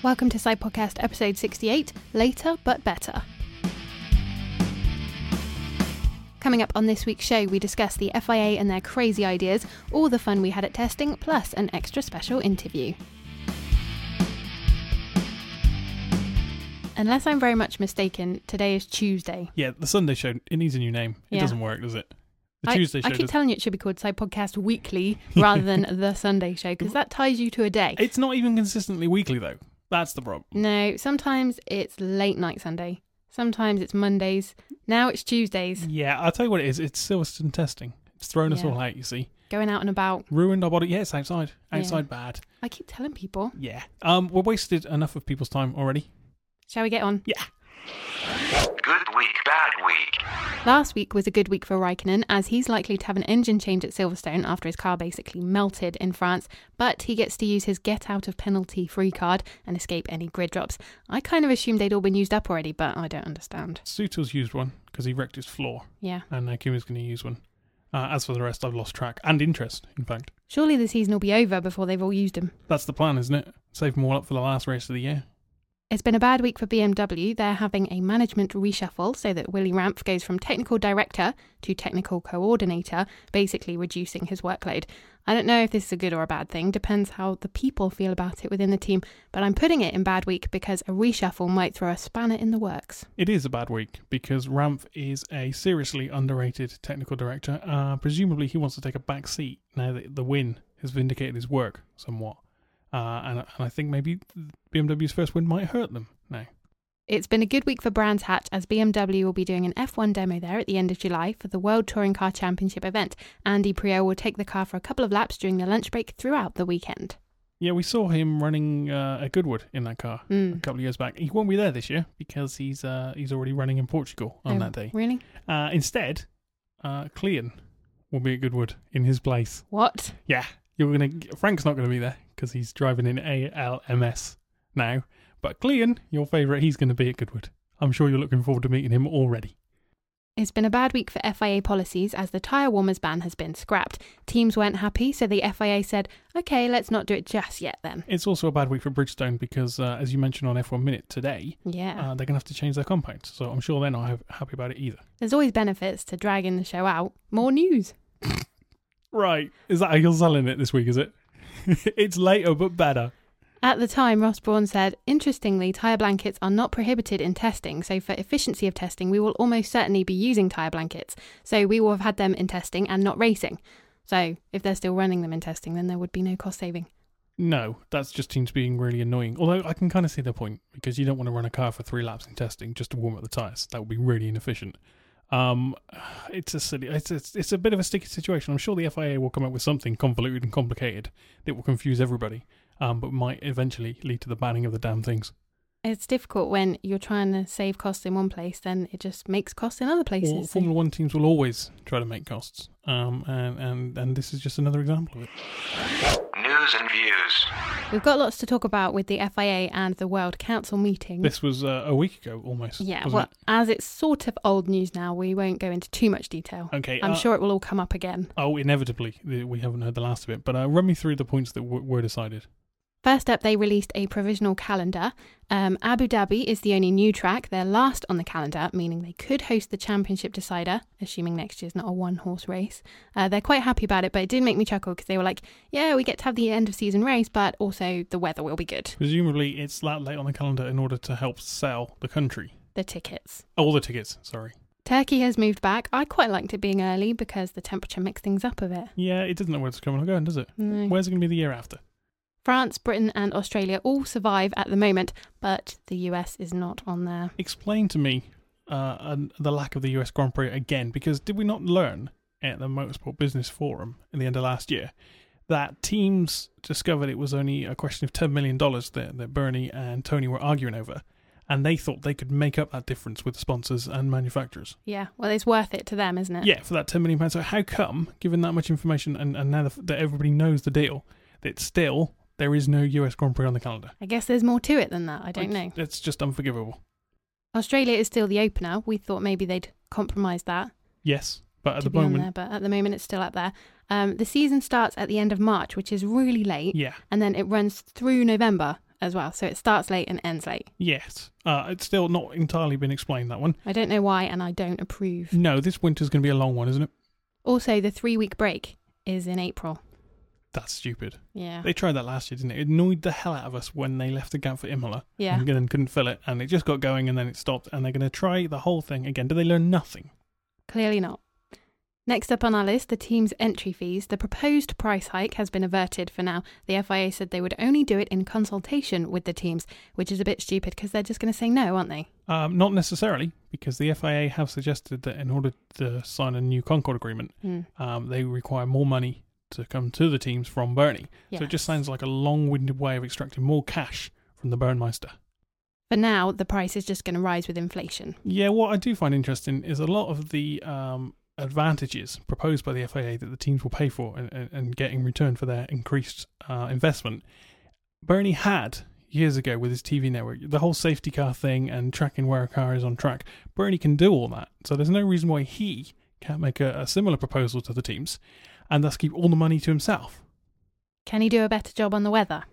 Welcome to Side Podcast episode 68, Later But Better. Coming up on this week's show, we discuss the FIA and their crazy ideas, all the fun we had at testing, plus an extra special interview. Unless I'm very much mistaken, today is Tuesday. Yeah, the Sunday show, it needs a new name. It doesn't work, does it? The Tuesday show. I keep telling you it should be called Side Podcast Weekly rather than the Sunday show, because that ties you to a day. It's not even consistently weekly, though. That's the problem. No, sometimes it's late night Sunday. Sometimes it's Mondays. Now it's Tuesdays. Yeah, I'll tell you what it is. It's Silverstone testing. It's thrown us all out, you see. Going out and about. Ruined our body. Yeah, it's outside. Outside bad. I keep telling people. Yeah. We've wasted enough of people's time already. Shall we get on? Yeah. Good week, bad week. Last week was a good week for Raikkonen, as he's likely to have an engine change at Silverstone after his car basically melted in France, but he gets to use his get out of penalty free card and escape any grid drops. I kind of assumed they'd all been used up already, but I don't understand. Sutil's used one because he wrecked his floor. Yeah. And Kuma's going to use one. As for the rest, I've lost track and interest, in fact. Surely the season will be over before they've all used them. That's the plan, isn't it? Save them all up for the last race of the year. It's been a bad week for BMW. They're having a management reshuffle so that Willy Ramph goes from technical director to technical coordinator, basically reducing his workload. I don't know if this is a good or a bad thing, depends how the people feel about it within the team, but I'm putting it in bad week because a reshuffle might throw a spanner in the works. It is a bad week because Ramph is a seriously underrated technical director. Presumably he wants to take a back seat now that the win has vindicated his work somewhat. And I think maybe BMW's first win might hurt them now. It's been a good week for Brands Hatch, as BMW will be doing an F1 demo there at the end of July for the World Touring Car Championship event. Andy Priaulx will take the car for a couple of laps during the lunch break throughout the weekend. Yeah, we saw him running a Goodwood in that car a couple of years back. He won't be there this year because he's already running in Portugal on that day. Really? Instead, Clean will be at Goodwood in his place. What? Yeah. Frank's not going to be there because he's driving in ALMS now. But Clean, your favourite, he's going to be at Goodwood. I'm sure you're looking forward to meeting him already. It's been a bad week for FIA policies as the tyre warmers ban has been scrapped. Teams weren't happy, so the FIA said, OK, let's not do it just yet then. It's also a bad week for Bridgestone because, as you mentioned on F1 Minute today, they're going to have to change their compound. So I'm sure they're not happy about it either. There's always benefits to dragging the show out. More news. Right. Is that how you're selling it this week, is it? It's later but better. At the time, Ross Brawn said, interestingly, tyre blankets are not prohibited in testing, so for efficiency of testing, we will almost certainly be using tyre blankets. So we will have had them in testing and not racing. So if they're still running them in testing, then there would be no cost saving. No, that's just teams being really annoying. Although I can kind of see their point, because you don't want to run a car for 3 laps in testing just to warm up the tyres. That would be really inefficient. It's a bit of a sticky situation. I'm sure the FIA will come up with something convoluted and complicated that will confuse everybody, but might eventually lead to the banning of the damn things. It's difficult when you're trying to save costs in one place, then it just makes costs in other places. Well, Formula 1 teams will always try to make costs, and this is just another example of it. News and views. We've got lots to talk about with the FIA and the World Council meeting. This was a week ago, almost. Yeah, well, as it's sort of old news now, we won't go into too much detail. Okay. I'm sure it will all come up again. Oh, inevitably. We haven't heard the last of it, but run me through the points that were decided. First up, they released a provisional calendar. Abu Dhabi is the only new track. They're last on the calendar, meaning they could host the championship decider, assuming next year's not a one-horse race. They're quite happy about it, but it did make me chuckle because they were like, yeah, we get to have the end-of-season race, but also the weather will be good. Presumably it's that late on the calendar in order to help sell the country. The tickets. All the tickets, sorry. Turkey has moved back. I quite liked it being early because the temperature mixed things up a bit. Yeah, it doesn't know where it's coming or going, does it? No. Where's it going to be the year after? France, Britain and Australia all survive at the moment, but the US is not on there. Explain to me the lack of the US Grand Prix again, because did we not learn at the Motorsport Business Forum in the end of last year that teams discovered it was only a question of $10 million that Bernie and Tony were arguing over, and they thought they could make up that difference with sponsors and manufacturers? Yeah, well, it's worth it to them, isn't it? Yeah, for that £10 million. So how come, given that much information and now that everybody knows the deal, that still there is no US Grand Prix on the calendar? I guess there's more to it than that. I don't know. It's just unforgivable. Australia is still the opener. We thought maybe they'd compromise that. Yes, but at the moment... But at the moment it's still up there. The season starts at the end of March, which is really late. Yeah. And then it runs through November. as well. So it starts late and ends late. Yes. It's still not entirely been explained, that one. I don't know why, and I don't approve. No, this winter's going to be a long one, isn't it? Also, the 3-week break is in April. That's stupid. Yeah. They tried that last year, didn't it? It annoyed the hell out of us when they left the gap for Imola. Yeah. And then couldn't fill it, and it just got going, and then it stopped, and they're going to try the whole thing again. Do they learn nothing? Clearly not. Next up on our list, the team's entry fees. The proposed price hike has been averted for now. The FIA said they would only do it in consultation with the teams, which is a bit stupid because they're just going to say no, aren't they? Not necessarily, because the FIA have suggested that in order to sign a new Concord agreement, they require more money to come to the teams from Bernie. Yes. So it just sounds like a long-winded way of extracting more cash from the Burnmeister. For now, the price is just going to rise with inflation. Yeah, what I do find interesting is a lot of the advantages proposed by the FIA that the teams will pay for and get in return for their increased investment. Bernie had years ago with his TV network, the whole safety car thing and tracking where a car is on track. Bernie can do all that, so there's no reason why he can't make a similar proposal to the teams and thus keep all the money to himself. Can he do a better job on the weather?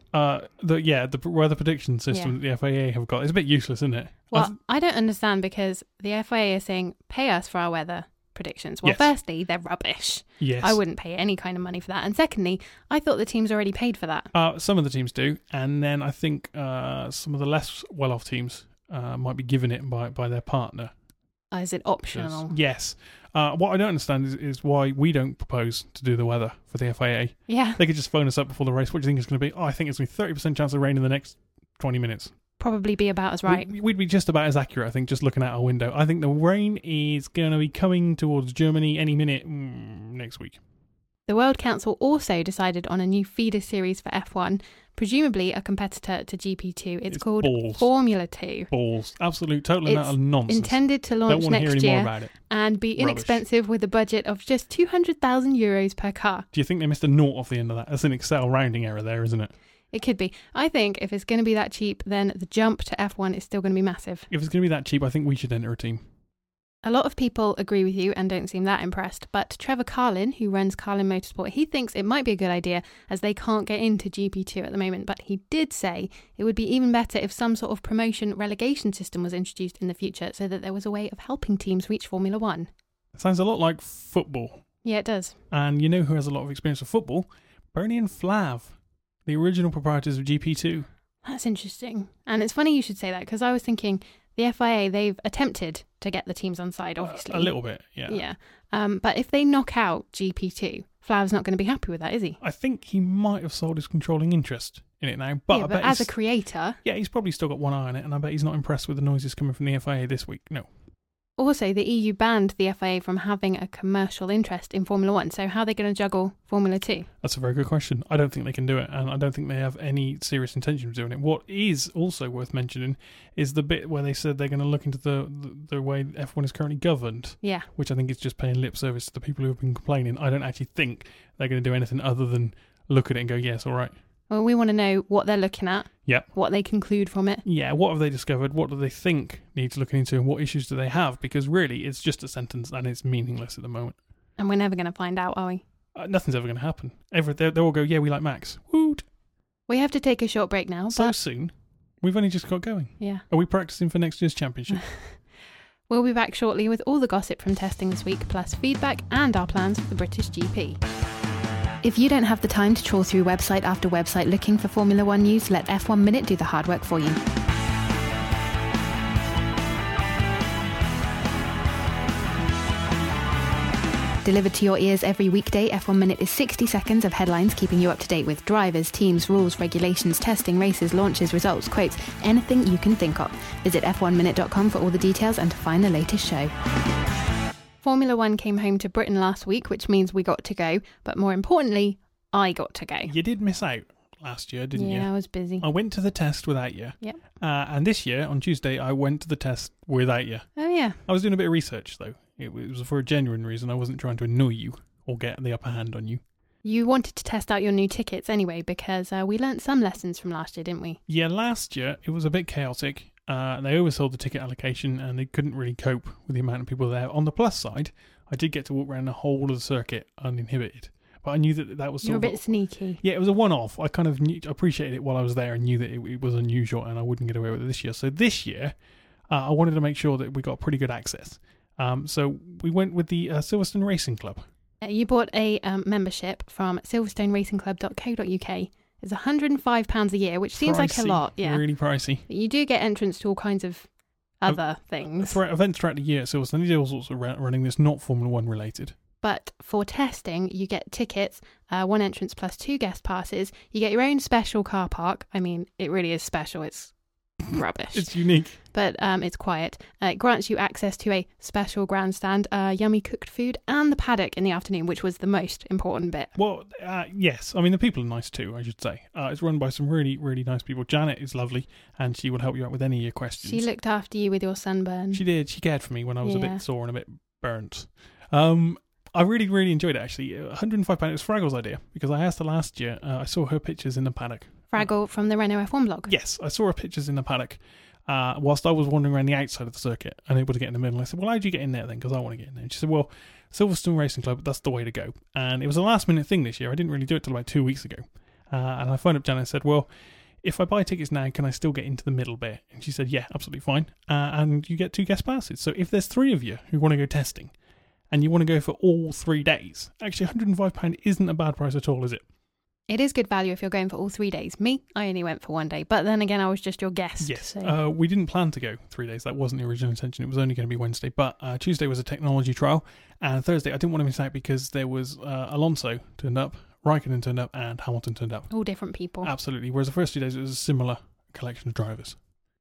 The weather prediction system that the FIA have got is a bit useless, isn't it? Well, I don't understand because the FIA is saying, pay us for our weather predictions. Well, Yes. Firstly, they're rubbish. Yes. I wouldn't pay any kind of money for that. And secondly, I thought the teams already paid for that. Some of the teams do, and then I think some of the less well-off teams might be given it by their partner. Is it optional? Yes. What I don't understand is why we don't propose to do the weather for the FIA. Yeah. They could just phone us up before the race. What do you think it's going to be? I think it's going to be 30% chance of rain in the next 20 minutes. Probably be about as right. We'd be just about as accurate, I think, just looking out our window. I think the rain is going to be coming towards Germany any minute next week. The World Council also decided on a new feeder series for F1, presumably a competitor to GP2. It's called balls. Formula 2. Balls. Absolute, total and utter nonsense. Intended to launch Don't want to hear next any more year about it. and be inexpensive with a budget of just €200,000 per car. Do you think they missed a naught off the end of that? That's an Excel rounding error there, isn't it? It could be. I think if it's going to be that cheap, then the jump to F1 is still going to be massive. If it's going to be that cheap, I think we should enter a team. A lot of people agree with you and don't seem that impressed, but Trevor Carlin, who runs Carlin Motorsport, he thinks it might be a good idea as they can't get into GP2 at the moment, but he did say it would be even better if some sort of promotion relegation system was introduced in the future so that there was a way of helping teams reach Formula 1. It sounds a lot like football. Yeah, it does. And you know who has a lot of experience with football? Bernie and Flav, the original proprietors of GP2. That's interesting. And it's funny you should say that because I was thinking the FIA, they've attempted to get the teams on side, obviously. A little bit, yeah. Yeah. But if they knock out GP2, Flav's not going to be happy with that, is he? I think he might have sold his controlling interest in it now. But, yeah, I bet as a creator... Yeah, he's probably still got one eye on it, and I bet he's not impressed with the noises coming from the FIA this week. No. Also, the EU banned the FIA from having a commercial interest in Formula 1, so how are they going to juggle Formula 2? That's a very good question. I don't think they can do it, and I don't think they have any serious intention of doing it. What is also worth mentioning is the bit where they said they're going to look into the way F1 is currently governed. Yeah. Which I think is just paying lip service to the people who have been complaining. I don't actually think they're going to do anything other than look at it and go, yes, all right. Well, we want to know what they're looking at. Yep. What they conclude from it. Yeah, what have they discovered? What do they think needs looking into? And what issues do they have? Because really, it's just a sentence and it's meaningless at the moment. And we're never going to find out, are we? Nothing's ever going to happen. They'll all go, yeah, we like Max. Woot! We have to take a short break now. So soon? We've only just got going. Yeah. Are we practicing for next year's championship? We'll be back shortly with all the gossip from testing this week, plus feedback and our plans for the British GP. If you don't have the time to trawl through website after website looking for Formula 1 news, let F1 Minute do the hard work for you. Delivered to your ears every weekday, F1 Minute is 60 seconds of headlines keeping you up to date with drivers, teams, rules, regulations, testing, races, launches, results, quotes, anything you can think of. Visit f1minute.com for all the details and to find the latest show. Formula 1 came home to Britain last week, which means we got to go. But more importantly, I got to go. You did miss out last year, didn't you? Yeah, I was busy. I went to the test without you. Yep. And this year, on Tuesday, I went to the test without you. Oh, yeah. I was doing a bit of research, though. It was for a genuine reason. I wasn't trying to annoy you or get the upper hand on you. You wanted to test out your new tickets anyway, because we learnt some lessons from last year, didn't we? Yeah, last year, it was a bit chaotic. They oversold the ticket allocation and they couldn't really cope with the amount of people there. On the plus side, I did get to walk around the whole of the circuit uninhibited. But I knew that was You're sort a of bit sneaky. Yeah, it was a one-off. I kind of appreciated it while I was there and knew that it was unusual and I wouldn't get away with it this year. So this year, I wanted to make sure that we got pretty good access. So we went with the Silverstone Racing Club. You bought a membership from silverstoneracingclub.co.uk. It's £105 a year, which seems like a lot. Yeah, really pricey. But you do get entrance to all kinds of other things. Events throughout the year at Silverstone. These are all sorts of running that's not Formula 1 related. But for testing, you get tickets, 1 entrance plus 2 guest passes. You get your own special car park. I mean, it really is special. It's rubbish. It's unique. But it's quiet. It grants you access to a special grandstand, yummy cooked food, and the paddock in the afternoon, which was the most important bit. Well, yes. I mean, the people are nice too, I should say. It's run by some really, really nice people. Janet is lovely, and she will help you out with any of your questions. She looked after you with your sunburn. She did. She cared for me when I was a bit sore and a bit burnt. I really, really enjoyed it, actually. £105, it was Fraggle's idea, because I asked her last year. I saw her pictures in the paddock. Fraggle from the Renault F1 blog? Yes, I saw her pictures in the paddock whilst I was wandering around the outside of the circuit, unable to get in the middle. I said, well, how'd you get in there then? Because I want to get in there. And she said, well, Silverstone Racing Club, that's the way to go. And it was a last-minute thing this year. I didn't really do it till about 2 weeks ago. And I phoned up Janet and said, well, if I buy tickets now, can I still get into the middle bit? And she said, yeah, absolutely fine. And you get 2 guest passes. So if there's 3 of you who want to go testing, and you want to go for all 3 days, actually £105 isn't a bad price at all, is it? It is good value if you're going for all 3 days. Me, I only went for 1 day, but then again, I was just your guest. Yes, so. We didn't plan to go 3 days. That wasn't the original intention. It was only going to be Wednesday, but Tuesday was a technology trial, and Thursday I didn't want to miss out because there was Alonso turned up, Raikkonen turned up, and Hamilton turned up. All different people. Absolutely. Whereas the first 2 days it was a similar collection of drivers.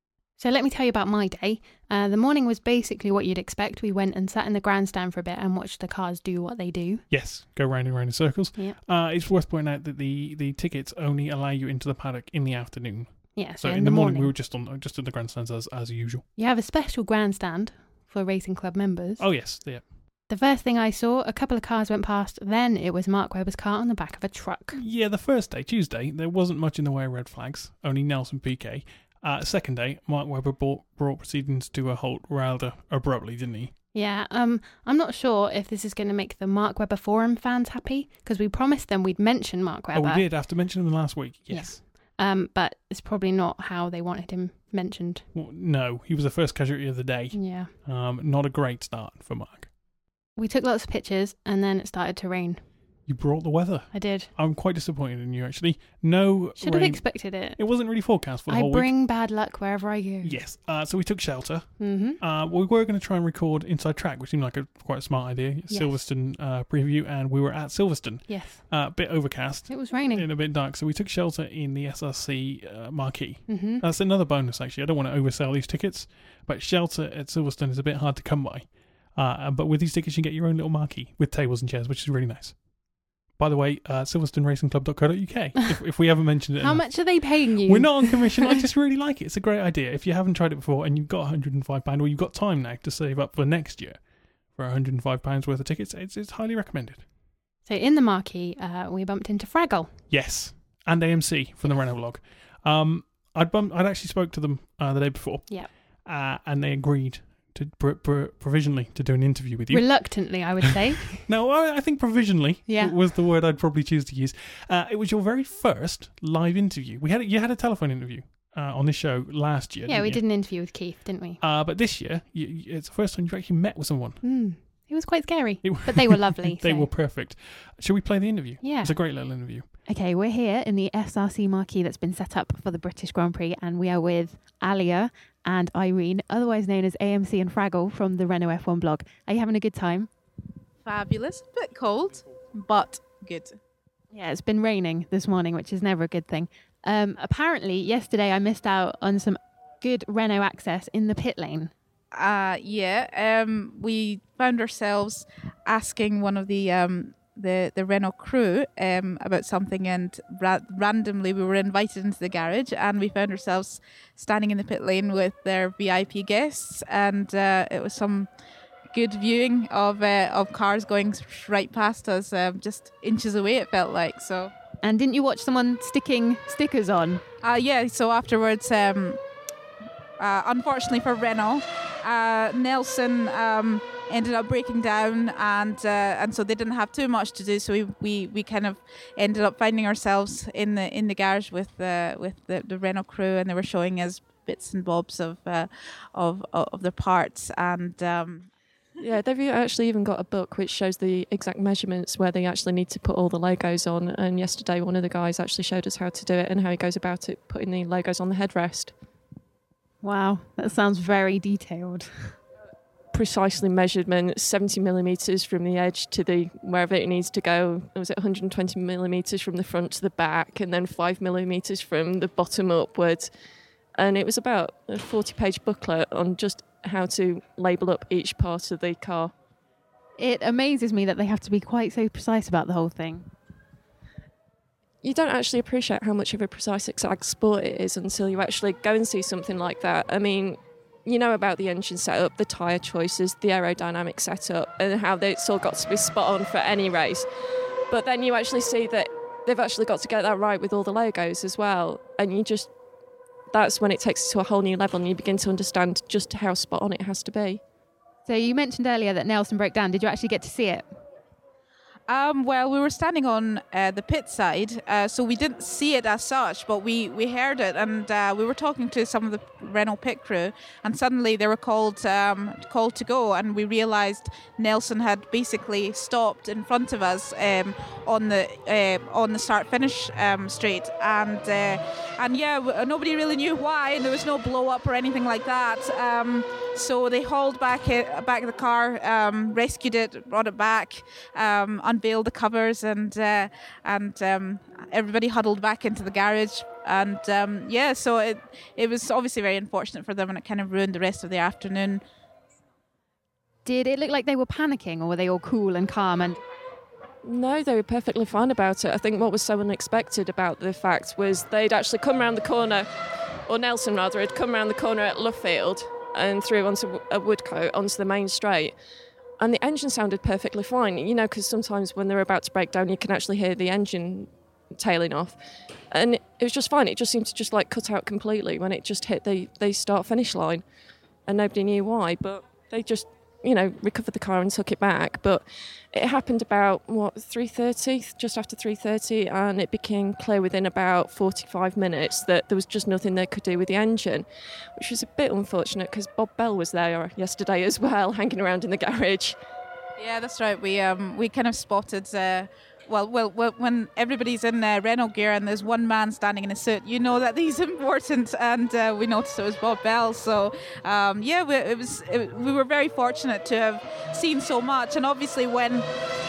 So let me tell you about my day. The morning was basically what you'd expect. We went and sat in the grandstand for a bit and watched the cars do what they do. Yes, go round and round in circles. Yeah. It's worth pointing out that the tickets only allow you into the paddock in the afternoon. Yeah, so in the morning we were just at the grandstands as usual. You have a special grandstand for Racing Club members. Oh yes, yeah. The first thing I saw, a couple of cars went past, then it was Mark Webber's car on the back of a truck. Yeah, the first day, Tuesday, there wasn't much in the way of red flags, only Nelson Piquet. Second day, Mark Webber brought proceedings to a halt rather abruptly, didn't he? Yeah, I'm not sure if this is going to make the Mark Webber forum fans happy, because we promised them we'd mention Mark Webber. Oh, we did, after mentioning him last week, yes. Yeah. But it's probably not how they wanted him mentioned. Well, no, he was the first casualty of the day. Yeah. Not a great start for Mark. We took lots of pictures, and then it started to rain. You brought the weather. I did. I'm quite disappointed in you, actually. No Should rain. have expected it. It wasn't really forecast for the whole week. I bring bad luck wherever I go. Yes. So we took shelter. Mm-hmm. We were going to try and record Inside Track, which seemed like quite a smart idea. Yes. Silverstone preview, and we were at Silverstone. Yes. A bit overcast. It was raining. And a bit dark, so we took shelter in the SRC marquee. Mm-hmm. That's another bonus, actually. I don't want to oversell these tickets, but shelter at Silverstone is a bit hard to come by. But with these tickets, you get your own little marquee with tables and chairs, which is really nice. By the way, silverstoneracingclub.co.uk, if we haven't mentioned it How enough. much are they paying you? We're not on commission. I just really like it. It's a great idea. If you haven't tried it before and you've got £105 or you've got time now to save up for next year for £105 worth of tickets, it's highly recommended. So in the marquee, we bumped into Fraggle. Yes, and AMC from the Renault vlog. I'd actually spoke to them the day before. Yeah. And they agreed to provisionally to do an interview with you. Reluctantly, I would say. No, I think provisionally was the word I'd probably choose to use. It was your very first live interview. You had a telephone interview on this show last year. Yeah, we did an interview with Keith, didn't we? But this year, it's the first time you've actually met with someone. It was quite scary, but they were lovely. They were perfect. Shall we play the interview? Yeah. It's a great little interview. Okay, we're here in the SRC marquee that's been set up for the British Grand Prix, and we are with Alia and Irene, otherwise known as AMC and Fraggle from the Renault F1 blog. Are you having a good time? Fabulous. Bit cold, but good. Yeah, it's been raining this morning, which is never a good thing. Apparently, yesterday I missed out on some good Renault access in the pit lane. We found ourselves asking one of the Renault crew about something, and randomly we were invited into the garage, and we found ourselves standing in the pit lane with their VIP guests, and it was some good viewing of cars going right past us, just inches away it felt like. So. And didn't you watch someone sticking stickers on? So afterwards, unfortunately for Renault, Nelson ended up breaking down, and so they didn't have too much to do. So we kind of ended up finding ourselves in the garage with the Renault crew, and they were showing us bits and bobs of the parts, and yeah, they've actually even got a book which shows the exact measurements where they actually need to put all the logos on. And yesterday, one of the guys actually showed us how to do it and how he goes about it, putting the logos on the headrest. Wow, that sounds very detailed. Precisely measurement, 70 millimetres from the edge to the wherever it needs to go. Was it 120 millimetres from the front to the back, and then 5 millimetres from the bottom upwards. And it was about a 40-page booklet on just how to label up each part of the car. It amazes me that they have to be quite so precise about the whole thing. You don't actually appreciate how much of a precise exact sport it is until you actually go and see something like that. I mean, you know about the engine setup, the tyre choices, the aerodynamic setup, and how it's all got to be spot on for any race. But then you actually see that they've actually got to get that right with all the logos as well. And that's when it takes it to a whole new level and you begin to understand just how spot on it has to be. So you mentioned earlier that Nelson broke down. Did you actually get to see it? Well, we were standing on the pit side, so we didn't see it as such, but we heard it, and we were talking to some of the Renault pit crew, and suddenly they were called to go, and we realised Nelson had basically stopped in front of us on the start-finish straight, and yeah, nobody really knew why, and there was no blow-up or anything like that. So they hauled back the car, rescued it, brought it back, unveiled the covers, and everybody huddled back into the garage. And yeah, so it was obviously very unfortunate for them, and it kind of ruined the rest of the afternoon. Did it look like they were panicking, or were they all cool and calm? And no, they were perfectly fine about it. I think what was so unexpected about the fact was they'd actually come round the corner, or Nelson rather, had come round the corner at Lovefield and through onto a Woodcote onto the main straight, and the engine sounded perfectly fine, you know, because sometimes when they're about to break down you can actually hear the engine tailing off, and it was just fine. It just seemed to just like cut out completely when it just hit the start finish line, and nobody knew why, but they just, you know, recovered the car and took it back. But it happened about 3:30, just after 3:30, and it became clear within about 45 minutes that there was just nothing they could do with the engine, which was a bit unfortunate because Bob Bell was there yesterday as well, hanging around in the garage. Yeah, that's right. We kind of spotted. Well, when everybody's in Renault gear and there's one man standing in a suit, you know that he's important, and we noticed it was Bob Bell. So, yeah, we were very fortunate to have seen so much. And obviously when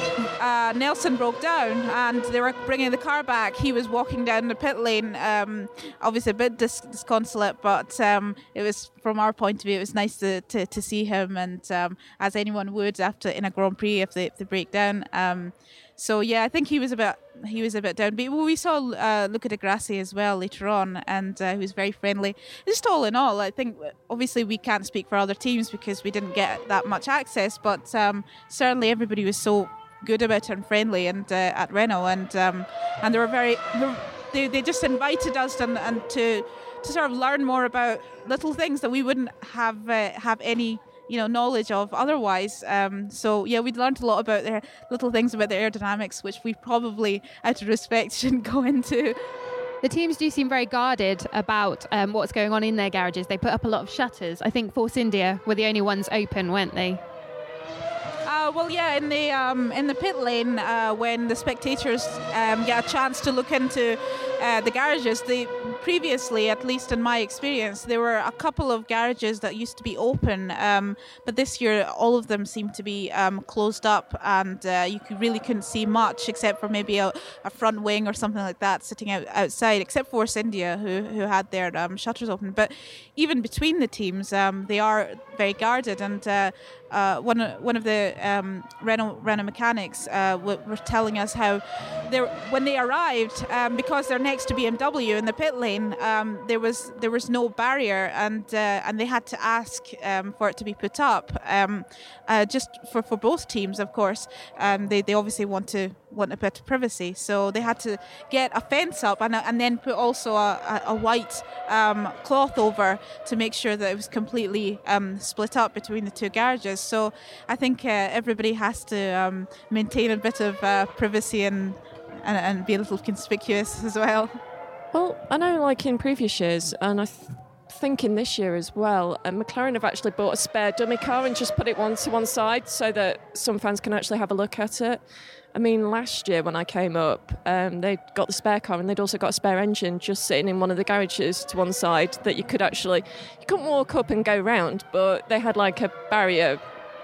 Nelson broke down and they were bringing the car back, he was walking down the pit lane, obviously a bit disconsolate, but it was, from our point of view, it was nice to see him, and as anyone would after in a Grand Prix if they break down. So yeah, I think he was a bit downbeat. Well, we saw Luca Di Grassi as well later on, and he was very friendly. Just all in all, I think obviously we can't speak for other teams because we didn't get that much access, but certainly everybody was so good about it and friendly, and at Renault, and they were they just invited us and to sort of learn more about little things that we wouldn't have any knowledge of otherwise. So yeah, we'd learned a lot about their little things about the aerodynamics, which we probably, out of respect, shouldn't go into. The teams do seem very guarded about what's going on in their garages. They put up a lot of shutters. I think Force India were the only ones open, weren't they? Well, yeah, in the pit lane, when the spectators get a chance to look into the garages, previously, at least in my experience, there were a couple of garages that used to be open, but this year all of them seemed to be closed up, and you really couldn't see much except for maybe a front wing or something like that sitting outside, except Force India who had their shutters open. But even between the teams, they are very guarded, and one of the Renault mechanics were telling us how when they arrived, because they're next to BMW in the pit lane, there was no barrier, and they had to ask for it to be put up, just for both teams, of course. They obviously want a bit of privacy, so they had to get a fence up and then put also a white cloth over to make sure that it was completely split up between the two garages. So I think everybody has to maintain a bit of privacy and be a little conspicuous as well. Well, I know like in previous years, and I think in this year as well, McLaren have actually bought a spare dummy car and just put it to one side so that some fans can actually have a look at it. I mean, last year when I came up, they got the spare car and they'd also got a spare engine just sitting in one of the garages to one side that you couldn't walk up and go round, but they had like a barrier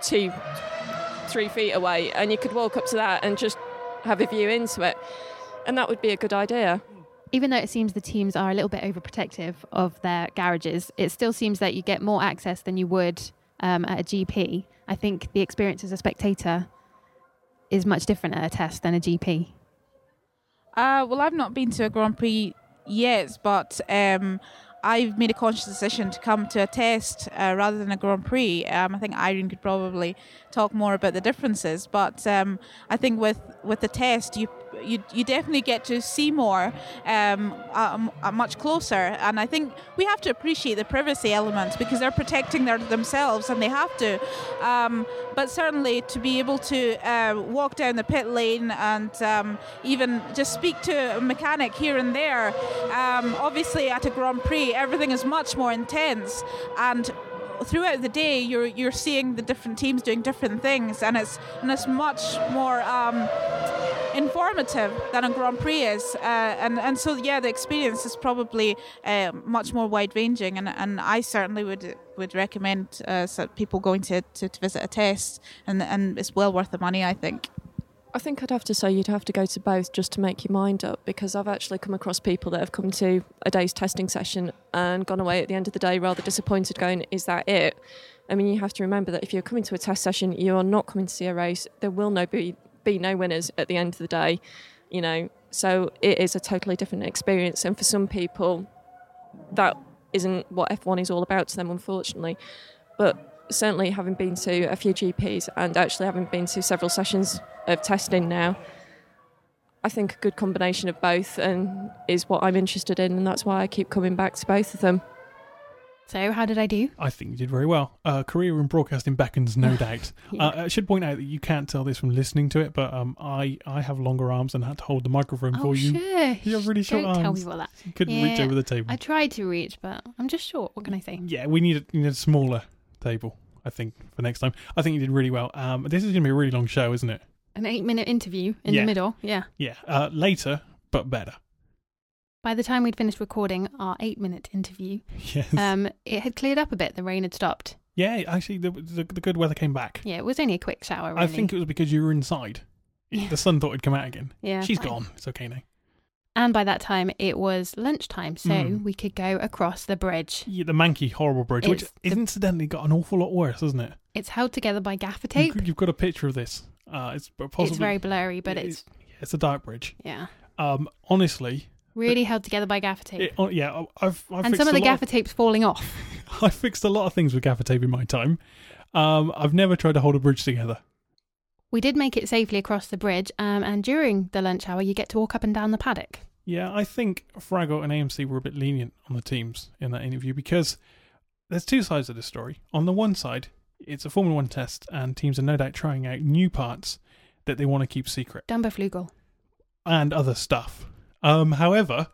2-3 feet away and you could walk up to that and just have a view into it. And that would be a good idea. Even though it seems the teams are a little bit overprotective of their garages, it still seems that you get more access than you would at a GP. I think the experience as a spectator is much different at a test than a GP. Well, I've not been to a Grand Prix yet, but I've made a conscious decision to come to a test rather than a Grand Prix. I think Irene could probably talk more about the differences, but I think with the test, you definitely get to see more much closer, and I think we have to appreciate the privacy element because they're protecting themselves and they have to, but certainly to be able to walk down the pit lane and even just speak to a mechanic here and there, obviously at a Grand Prix everything is much more intense, and throughout the day you're seeing the different teams doing different things, and it's much more informative than a Grand Prix is, and so the experience is probably much more wide ranging, and I certainly would recommend people going to visit a test, and it's well worth the money, I think. I think I'd have to say you'd have to go to both just to make your mind up, because I've actually come across people that have come to a day's testing session and gone away at the end of the day rather disappointed going, is that it? I mean, you have to remember that if you're coming to a test session, you are not coming to see a race. There will be no winners at the end of the day, so it is a totally different experience, and for some people that isn't what F1 is all about to them, unfortunately. But certainly having been to a few GPs and actually having been to several sessions of testing now, I think a good combination of both and is what I'm interested in, and that's why I keep coming back to both of them. So how did I do? I think you did very well. Career in broadcasting beckons, no doubt. Yeah. I should point out that you can't tell this from listening to it, but I have longer arms and had to hold the microphone for you. Shush. You have really short Don't tell arms. people that. You couldn't reach over the table. I tried to reach, but I'm just short. What can I say? Yeah, we need a smaller table, I think, for next time. I think you did really well. This is going to be a really long show, isn't it? An 8-minute interview in the middle. Yeah. Yeah, later, but better. By the time we'd finished recording our 8-minute interview, Yes. it had cleared up a bit. The rain had stopped. Yeah, actually, the good weather came back. Yeah, it was only a quick shower, really. I think it was because you were inside. Yeah. The sun thought it'd come out again. Yeah, She's fine. gone. It's okay now. And by that time, it was lunchtime, so we could go across the bridge. Yeah, the manky, horrible bridge, which incidentally got an awful lot worse, hasn't it? It's held together by gaffer tape. You've got a picture of this. It's possibly, It's very blurry, but it's a dark bridge. Yeah. Honestly, Really held together by gaffer tape. I've and fixed some of the a lot gaffer tape's falling off. I fixed a lot of things with gaffer tape in my time. I've never tried to hold a bridge together. We did make it safely across the bridge, and during the lunch hour, you get to walk up and down the paddock. Yeah, I think Fraggle and AMC were a bit lenient on the teams in that interview because there's two sides of the story. On the one side, it's a Formula 1 test, and teams are no doubt trying out new parts that they want to keep secret. Dumberflugel. And other stuff. However,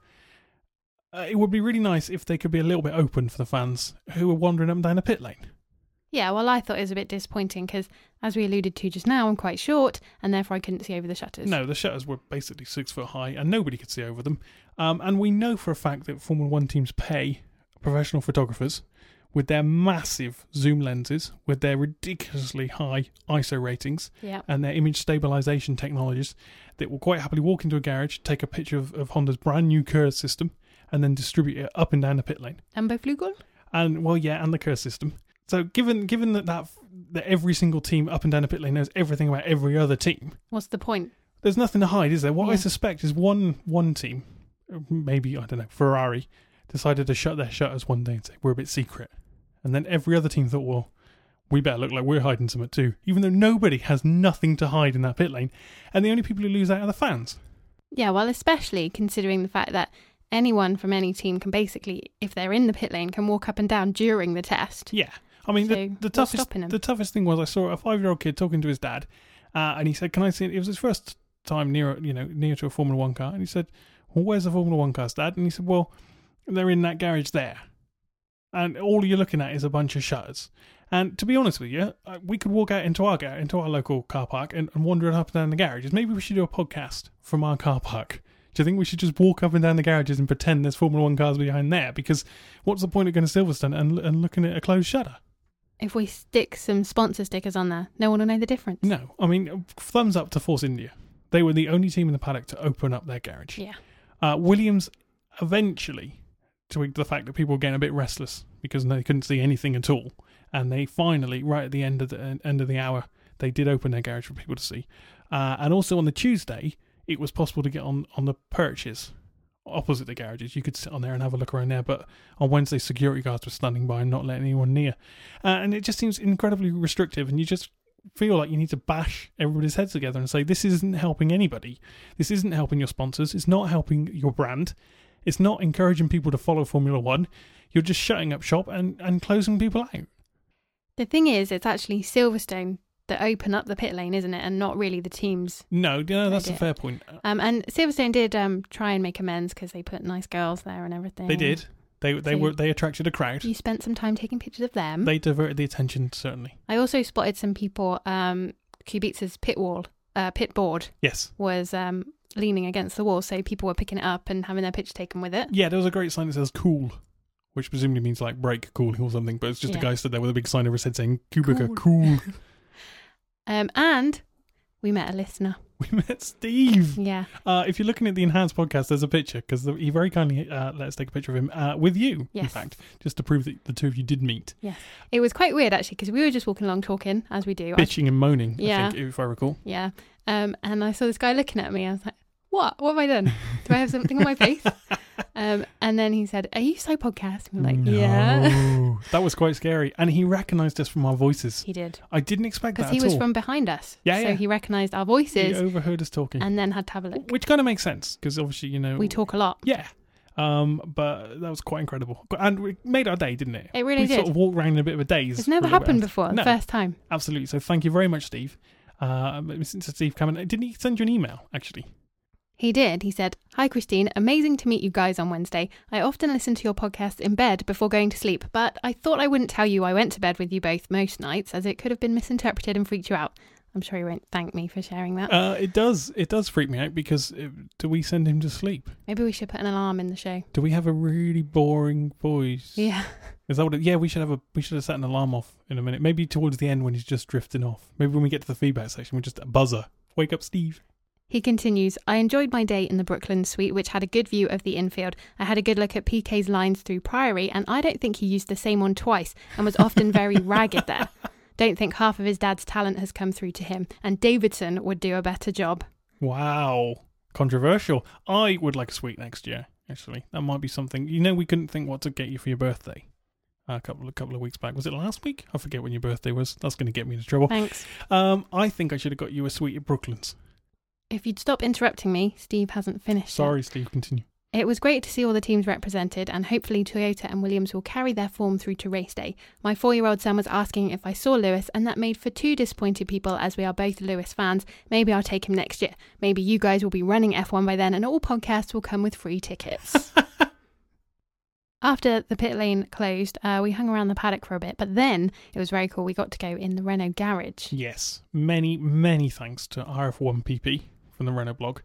it would be really nice if they could be a little bit open for the fans who are wandering up and down a pit lane. Yeah, well, I thought it was a bit disappointing because, as we alluded to just now, I'm quite short, and therefore I couldn't see over the shutters. No, the shutters were basically 6 foot high, and nobody could see over them. And we know for a fact that Formula 1 teams pay professional photographers with their massive zoom lenses, with their ridiculously high ISO ratings, and their image stabilization technologies that will quite happily walk into a garage, take a picture of Honda's brand new KERS system, and then distribute it up and down the pit lane. Dumberflugel? And the KERS system. So given that every single team up and down the pit lane knows everything about every other team, what's the point? There's nothing to hide, is there? What I suspect is one team, maybe, I don't know, Ferrari, decided to shut their shutters one day and say, we're a bit secret. And then every other team thought, well, we better look like we're hiding something too, even though nobody has nothing to hide in that pit lane. And the only people who lose out are the fans. Yeah, well, especially considering the fact that anyone from any team can basically, if they're in the pit lane, can walk up and down during the test. Yeah. I mean, So the what's toughest stopping him? the toughest thing was I saw a 5-year-old kid talking to his dad, and he said, "Can I see it?" It was his first time near to a Formula One car, and he said, "Well, where's the Formula One cars, Dad?" And he said, "Well, they're in that garage there," and all you're looking at is a bunch of shutters. And to be honest with you, we could walk out into our local car park and wander up and down the garages. Maybe we should do a podcast from our car park. Do you think we should just walk up and down the garages and pretend there's Formula One cars behind there? Because what's the point of going to Silverstone and looking at a closed shutter? If we stick some sponsor stickers on there, no one will know the difference. No. I mean, thumbs up to Force India. They were the only team in the paddock to open up their garage. Yeah. Williams eventually twigged the fact that people were getting a bit restless because they couldn't see anything at all. And they finally, right at the end of the hour, they did open their garage for people to see. And also on the Tuesday, it was possible to get on the perches opposite the garages. You could sit on there and have a look around there. But on Wednesday, security guards were standing by and not letting anyone near. And it just seems incredibly restrictive. And you just feel like you need to bash everybody's heads together and say, this isn't helping anybody. This isn't helping your sponsors. It's not helping your brand. It's not encouraging people to follow Formula One. You're just shutting up shop and closing people out. The thing is, it's actually Silverstone that open up the pit lane, isn't it? And not really the teams. No, that's a idea. fair point. And Silverstone did try and make amends because they put nice girls there and everything. They did. They attracted a crowd. You spent some time taking pictures of them. They diverted the attention, certainly. I also spotted some people. Kubica's pit board. Yes. Was leaning against the wall, so people were picking it up and having their picture taken with it. Yeah, there was a great sign that says "cool," which presumably means like break cool or something. But it's just a guy stood there with a big sign over his head saying "Kubica cool." And we met a listener. We met Steve. Yeah. If you're looking at the enhanced podcast, there's a picture because he very kindly let us take a picture of him with you. Yes. In fact, just to prove that the two of you did meet. Yes. It was quite weird actually because we were just walking along talking as we do. Bitching and moaning. Yeah. I think, if I recall. Yeah. And I saw this guy looking at me. I was like, what? What have I done? Do I have something on my face? And then he said, are you So Podcast? And we're like, no. yeah. That was quite scary. And he recognised us from our voices. He did. I didn't expect that at all. Because he was from behind us. Yeah, so yeah. he recognised our voices. He overheard us talking. And then had to have a look. Which kind of makes sense because obviously, we talk a lot. Yeah. But that was quite incredible. And it made our day, didn't it? It really we did. sort of walked around in a bit of a daze. It's never happened before. No. First time. Absolutely. So thank you very much, Steve. Since Steve coming, didn't he send you an email, actually? He did. He said, "Hi Christine, amazing to meet you guys on Wednesday. I often listen to your podcast in bed before going to sleep, but I thought I wouldn't tell you I went to bed with you both most nights as it could have been misinterpreted and freaked you out. I'm sure you won't thank me for sharing that. It does freak me out because do we send him to sleep? Maybe we should put an alarm in the show. Do we have a really boring voice? Yeah. Is that what yeah, we should have set an alarm off in a minute. Maybe towards the end when he's just drifting off. Maybe when we get to the feedback section, we just a buzzer. Wake up, Steve. He continues, I enjoyed my day in the Brooklyn suite, which had a good view of the infield. I had a good look at PK's lines through Priory, and I don't think he used the same one twice and was often very ragged there. Don't think half of his dad's talent has come through to him, and Davidson would do a better job. Wow. Controversial. I would like a suite next year, actually. That might be something. We couldn't think what to get you for your birthday. A couple of weeks back. Was it last week? I forget when your birthday was. That's going to get me into trouble. Thanks. I think I should have got you a suite at Brooklands. If you'd stop interrupting me, Steve hasn't finished. Sorry, yet. Steve, continue. It was great to see all the teams represented, and hopefully Toyota and Williams will carry their form through to race day. My 4-year-old son was asking if I saw Lewis, and that made for 2 disappointed people as we are both Lewis fans. Maybe I'll take him next year. Maybe you guys will be running F1 by then, and all podcasts will come with free tickets. After the pit lane closed, we hung around the paddock for a bit, but then it was very cool. We got to go in the Renault garage. Yes. Many, many thanks to RF1PP from the Renault blog,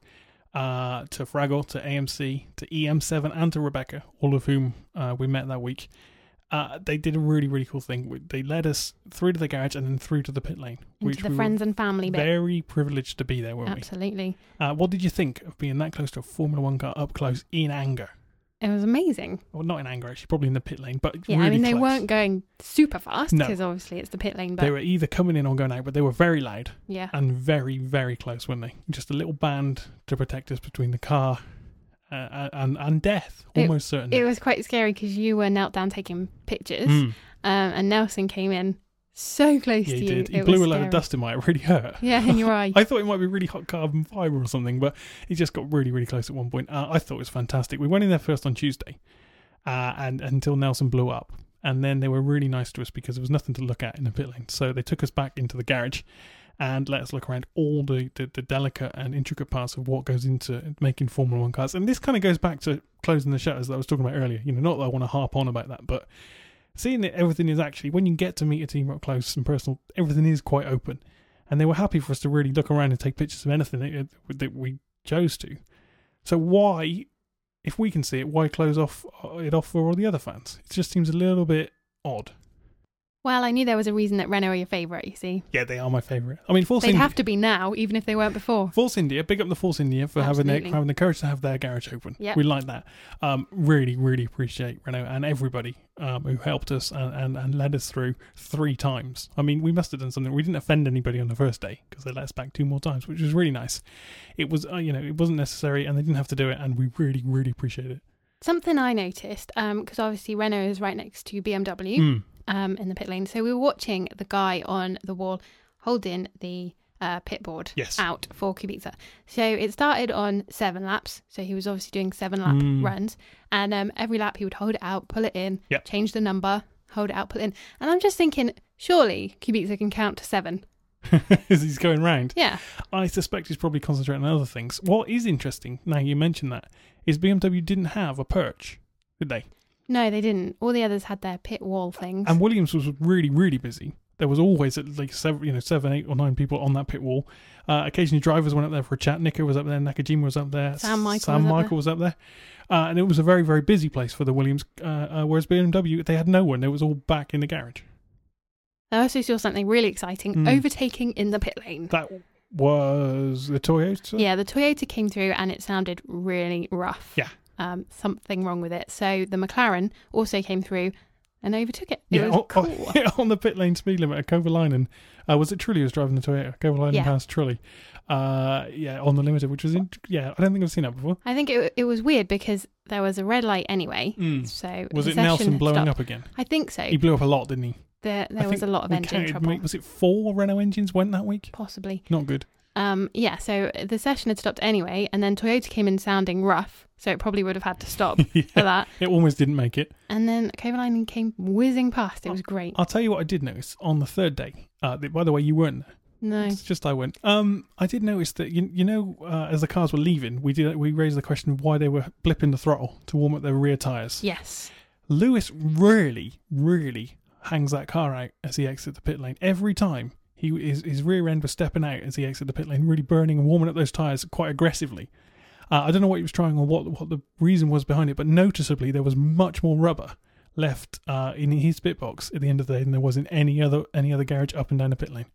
to Fraggle, to AMC, to EM7, and to Rebecca, all of whom we met that week. They did a really, really cool thing. They led us through to the garage and then through to the pit lane. Into the friends and family bit. Very privileged to be there, weren't Absolutely. we? What did you think of being that close to a Formula One car up close in anger? It was amazing. Well, not in anger, actually, probably in the pit lane, but yeah, really I mean, they close. weren't going super fast No. because obviously it's the pit lane. But They were either coming in or going out, but they were very loud. Yeah. And very, very close, weren't they? Just a little band to protect us between the car and death, almost certainly. It was quite scary because you were knelt down taking pictures, and Nelson came in so close Yeah, to he you. did. He It blew was a load of scary. dust in my eye. It really hurt. Yeah, in your eye. I thought it might be really hot carbon fibre or something, but he just got really, really close at one point. I thought it was fantastic. We went in there first on Tuesday, and until Nelson blew up. And then they were really nice to us because there was nothing to look at in the pit lane. So they took us back into the garage and let us look around all the delicate and intricate parts of what goes into making Formula One cars. And this kind of goes back to closing the shutters that I was talking about earlier. Not that I want to harp on about that, but seeing that everything is actually, when you get to meet a team up close and personal, everything is quite open. And they were happy for us to really look around and take pictures of anything that we chose to. So why, if we can see it, why close it off for all the other fans? It just seems a little bit odd. Well, I knew there was a reason that Renault are your favourite, you see. Yeah, they are my favourite. I mean, They'd have to be now, even if they weren't before. Force India, big up the Force India for having the courage to have their garage open. Yep. We like that. Really, really appreciate Renault and everybody who helped us and led us through 3 times. I mean, we must have done something. We didn't offend anybody on the first day because they let us back 2 more times, which was really nice. It was, it wasn't necessary and they didn't have to do it, and we really, really appreciate it. Something I noticed, because obviously Renault is right next to BMW. In the pit lane. So we were watching the guy on the wall holding the pit board out for Kubica. So it started on 7 laps. So he was obviously doing 7 lap runs. And every lap he would hold it out, pull it in, change the number, hold it out, pull it in. And I'm just thinking, surely Kubica can count to 7. As he's going round. Yeah. I suspect he's probably concentrating on other things. What is interesting, now you mention that, is BMW didn't have a perch, did they? No, they didn't. All the others had their pit wall things. And Williams was really, really busy. There was always at least 7, 8 or 9 people on that pit wall. Occasionally drivers went up there for a chat. Nico was up there. Nakajima was up there. Sam Michael was up there. And it was a very, very busy place for the Williams. Whereas BMW, they had no one. They was all back in the garage. I also saw something really exciting. Overtaking in the pit lane. That was the Toyota? Yeah, the Toyota came through and it sounded really rough. Yeah. Something wrong with it. So the McLaren also came through and overtook it. It was cool. On the pit lane speed limit, Kovalainen, was it Trulli who was driving the Toyota? Kovalainen passed Trulli. On the limited, which was, I don't think I've seen that before. I think it was weird because there was a red light anyway. So was it Nelson blowing up again? I think so. He blew up a lot, didn't he? There was a lot of engine trouble. Was it 4 Renault engines went that week? Possibly. Not good. So the session had stopped anyway, and then Toyota came in sounding rough, so it probably would have had to stop for that. It almost didn't make it. And then Kovalainen came whizzing past. It was great. I'll tell you what I did notice on the 3rd day. By the way, you weren't there. No. It's just I went. I did notice that, as the cars were leaving, we raised the question of why they were blipping the throttle to warm up their rear tyres. Yes. Lewis really, really hangs that car out as he exits the pit lane. Every time. His rear end was stepping out as he exited the pit lane, really burning and warming up those tyres quite aggressively. I don't know what he was trying or what the reason was behind it, but noticeably there was much more rubber left in his pit box at the end of the day than there was in any other garage up and down the pit lane.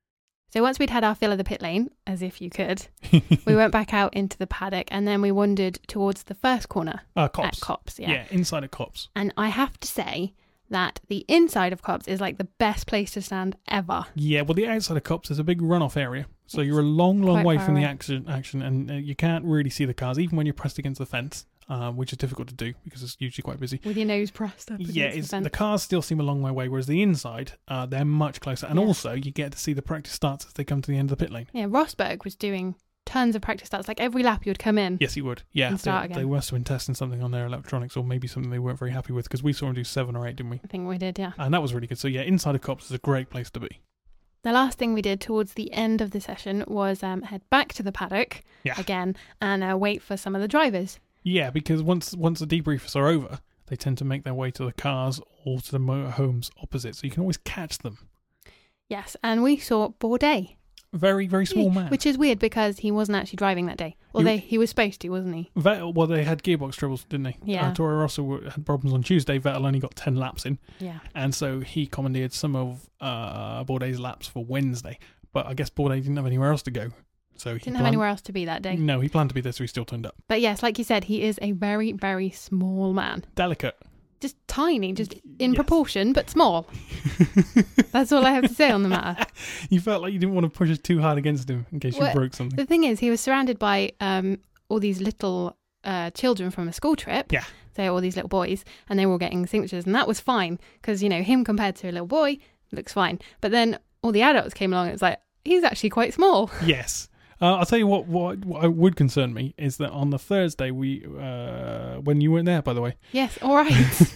So once we'd had our fill of the pit lane, as if you could, we went back out into the paddock and then we wandered towards the first corner Copse. at Copse. Yeah, inside of Copse. And I have to say that the inside of Copse is like the best place to stand ever. Yeah, well, the outside of Copse is a big runoff area. So you're a long way from the action and you can't really see the cars, even when you're pressed against the fence, which is difficult to do because it's usually quite busy. With your nose pressed up against the fence. The cars still seem a long way away, whereas the inside, they're much closer. And also, you get to see the practice starts as they come to the end of the pit lane. Yeah, Rosberg was doing tons of practice starts. Like every lap you would come in. Yes, he would. Yeah, and start again. They must have been testing something on their electronics or maybe something they weren't very happy with because we saw him do 7 or 8, didn't we? I think we did, yeah. And that was really good. So yeah, inside of Copse is a great place to be. The last thing we did towards the end of the session was head back to the paddock again and wait for some of the drivers. Yeah, because once the debriefs are over, they tend to make their way to the cars or to the motorhomes opposite, so you can always catch them. Yes, and we saw Bourdais. Very, very small man. Which is weird because he wasn't actually driving that day. Although he was supposed to, wasn't he? Vettel, they had gearbox troubles, didn't they? Yeah. Toro Rosso had problems on Tuesday. Vettel only got 10 laps in. Yeah. And so he commandeered some of Bourdais' laps for Wednesday. But I guess Bourdais didn't have anywhere else to go. So he didn't have anywhere else to be that day. No, he planned to be there, so he still turned up. But yes, like you said, he is a very, very small man. Delicate. Just tiny, just in proportion, but small. That's all I have to say on the matter. You felt like you didn't want to push it too hard against him in case you broke something. The thing is, he was surrounded by all these little children from a school trip. Yeah. So all these little boys, and they were all getting signatures, and that was fine because, him compared to a little boy looks fine. But then all the adults came along, and it was like, he's actually quite small. Yes. I'll tell you what would concern me is that on the Thursday, when you weren't there, by the way. Yes, all right.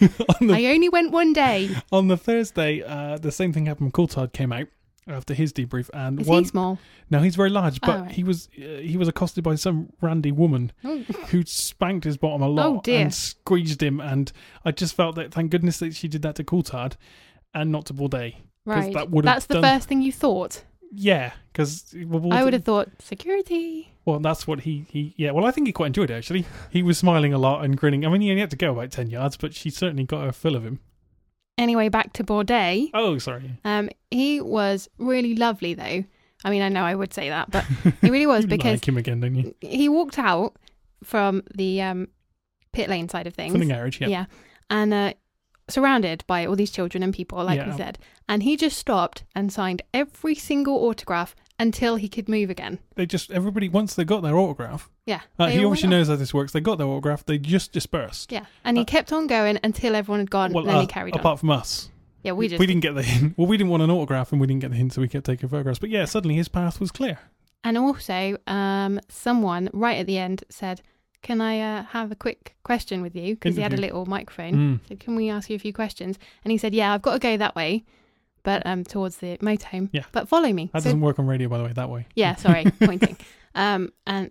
I only went one day. On the Thursday, the same thing happened. Coulthard came out after his debrief. And Is he small? No, he's very large, but right. he was accosted by some randy woman who spanked his bottom a lot and squeezed him. And I just felt that, thank goodness that she did that to Coulthard and not to Bourdais. Right. That's the first thing you thought? Yeah, because I would have thought security. Well, that's what he well, I think he quite enjoyed it, actually. He was smiling a lot and grinning. I mean, he only had to go about 10 yards, but she certainly got her fill of him. Anyway, back to Bourdais. Oh, sorry. He was really lovely, though. I mean, I know I would say that, but he really was because like him again, don't you? He walked out from the pit lane side of things. From the garage, yeah. Yeah, and surrounded by all these children and people, like we said. And he just stopped and signed every single autograph until he could move again. Everybody, once they got their autograph, yeah, he obviously knows how this works. They got their autograph, they just dispersed. Yeah, and he kept on going until everyone had gone, and then he carried on. Apart from us. Yeah, we didn't get the hint. Well, we didn't want an autograph and we didn't get the hint, so we kept taking photographs. But yeah, suddenly his path was clear. And also, someone right at the end said, can I have a quick question with you? Because he had a little microphone. So can we ask you a few questions? And he said, yeah, I've got to go that way, but towards the motorhome. Yeah. But follow me. That doesn't work on radio, by the way, that way. Yeah, sorry, pointing. And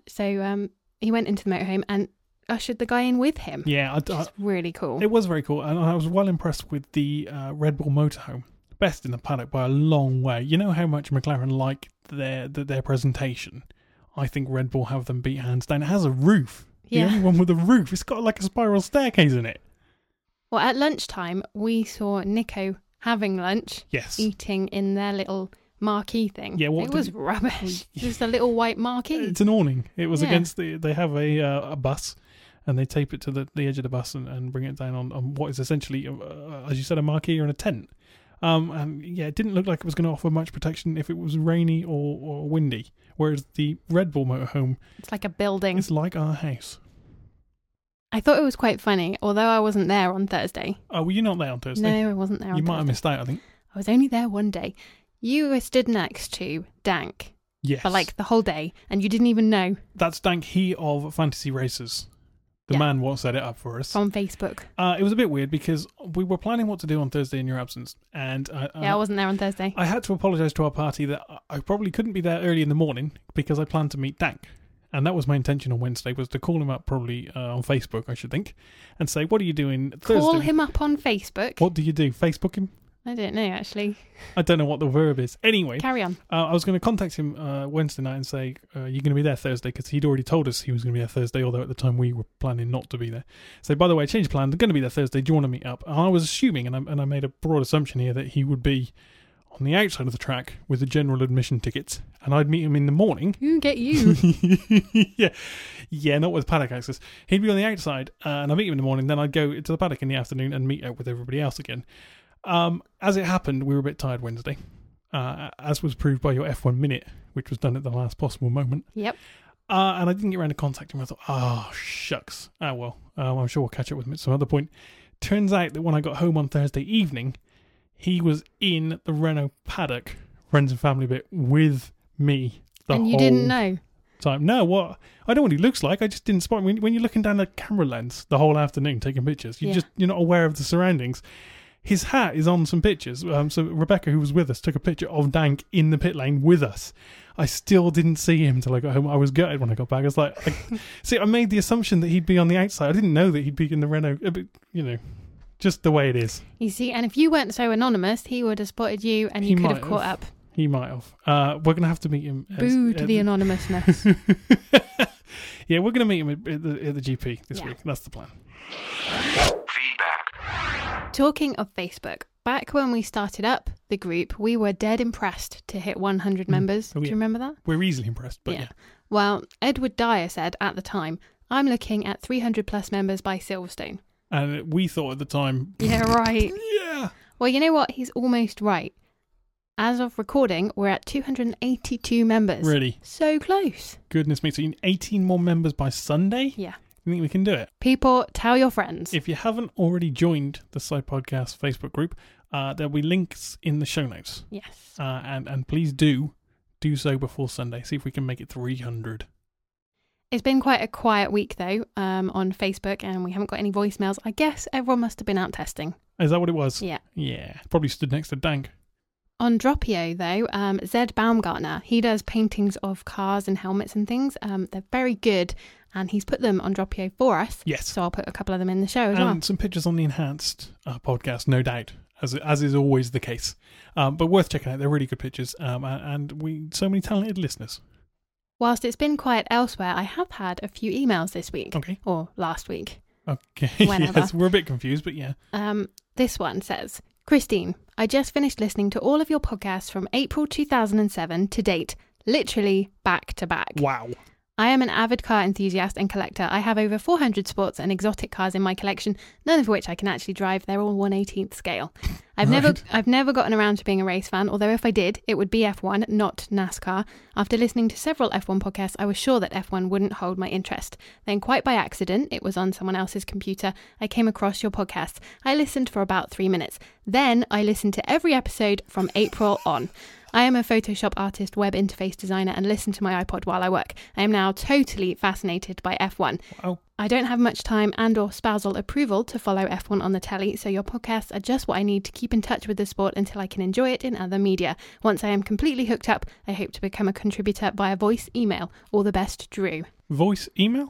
so he went into the motorhome and ushered the guy in with him. Yeah. It's really cool. It was very cool. And I was well impressed with the Red Bull motorhome. Best in the paddock by a long way. You know how much McLaren like their presentation? I think Red Bull have them beat hands down. It has a roof. The only one with a roof. It's got like a spiral staircase in it. Well, at lunchtime, we saw Nico having lunch. Yes. Eating in their little marquee thing. Yeah, it was rubbish. Just a little white marquee. It's an awning. It was against they have a bus and they tape it to the edge of the bus and bring it down on what is essentially, as you said, a marquee or a tent. And yeah, it didn't look like it was going to offer much protection if it was rainy or windy. Whereas the Red Bull motorhome, it's like a building. It's like our house. I thought it was quite funny, although I wasn't there on Thursday. Oh, were you not there on Thursday? No, I wasn't there on Thursday. You might have missed out, I think. I was only there one day. You were stood next to Dank. Yes. For like the whole day, and you didn't even know. That's Dank, he of Fantasy Racers. The man what set it up for us. On Facebook. It was a bit weird because we were planning what to do on Thursday in your absence. And I wasn't there on Thursday. I had to apologise to our party that I probably couldn't be there early in the morning because I planned to meet Dank. And that was my intention on Wednesday, was to call him up probably on Facebook, I should think, and say, what are you doing Thursday? Call him up on Facebook? What do you do? Facebook him? I don't know, actually. I don't know what the verb is. Anyway. Carry on. I was going to contact him Wednesday night and say, you're going to be there Thursday, because he'd already told us he was going to be there Thursday, although at the time we were planning not to be there. So, by the way, I changed plan. I'm going to be there Thursday. Do you want to meet up? And I was assuming, and I made a broad assumption here, that he would be on the outside of the track with the general admission tickets, and I'd meet him in the morning. Who get you? Yeah, not with paddock access. He'd be on the outside, and I'd meet him in the morning, then I'd go to the paddock in the afternoon and meet up with everybody else again. As it happened, we were a bit tired Wednesday, as was proved by your F1 minute, which was done at the last possible moment. Yep. And I didn't get around to contacting him. I thought, oh, shucks. Oh, well, I'm sure we'll catch up with him at some other point. Turns out that when I got home on Thursday evening, he was in the Renault paddock, friends and family bit, with me the whole And you didn't know? time. No, what? I know what he looks like. I just didn't spot him. When you're looking down the camera lens the whole afternoon taking pictures, you're not aware of the surroundings. His hat is on some pictures. So Rebecca, who was with us, took a picture of Dank in the pit lane with us. I still didn't see him till I got home. I was gutted when I got back. I was like, see, I made the assumption that he'd be on the outside. I didn't know that he'd be in the Renault. Just the way it is. You see, and if you weren't so anonymous, he would have spotted you and you could have caught up. He might have. We're going to have to meet him. Boo to the anonymousness. Yeah, we're going to meet him at the GP this week. That's the plan. Feedback. Talking of Facebook, back when we started up the group, we were dead impressed to hit 100 members. Oh, yeah. Do you remember that? We're easily impressed, but yeah. Well, Edward Dyer said at the time, I'm looking at 300 plus members by Silverstone. And we thought at the time... Yeah, right. Yeah. Well, you know what? He's almost right. As of recording, we're at 282 members. Really? So close. Goodness me. So you need 18 more members by Sunday? Yeah. You think we can do it? People, tell your friends. If you haven't already joined the Side Podcast Facebook group, there'll be links in the show notes. Yes. And please do do so before Sunday. See if we can make it 300. It's been quite a quiet week, though, on Facebook, and we haven't got any voicemails. I guess everyone must have been out testing. Is that what it was? Yeah. Yeah. Probably stood next to Dank. On Dropio, though, Zed Baumgartner, he does paintings of cars and helmets and things. They're very good, and he's put them on Dropio for us. Yes. So I'll put a couple of them in the show as well. And some pictures on the enhanced podcast, no doubt, as is always the case. But worth checking out. They're really good pictures, and so many talented listeners. Whilst it's been quiet elsewhere, I have had a few emails this week. Okay. Or last week. Okay. Whenever. Yes, we're a bit confused, but yeah. This one says, Christine, I just finished listening to all of your podcasts from April 2007 to date, literally back to back. Wow. I am an avid car enthusiast and collector. I have over 400 sports and exotic cars in my collection, none of which I can actually drive. They're all 1/18th scale. I've never gotten around to being a race fan, although if I did, it would be F1, not NASCAR. After listening to several F1 podcasts, I was sure that F1 wouldn't hold my interest. Then quite by accident, it was on someone else's computer, I came across your podcast. I listened for about 3 minutes. Then I listened to every episode from April on. I am a Photoshop artist, web interface designer, and listen to my iPod while I work. I am now totally fascinated by F1. Wow. I don't have much time and or spousal approval to follow F1 on the telly, so your podcasts are just what I need to keep in touch with the sport until I can enjoy it in other media. Once I am completely hooked up, I hope to become a contributor via voice email. All the best, Drew. Voice email?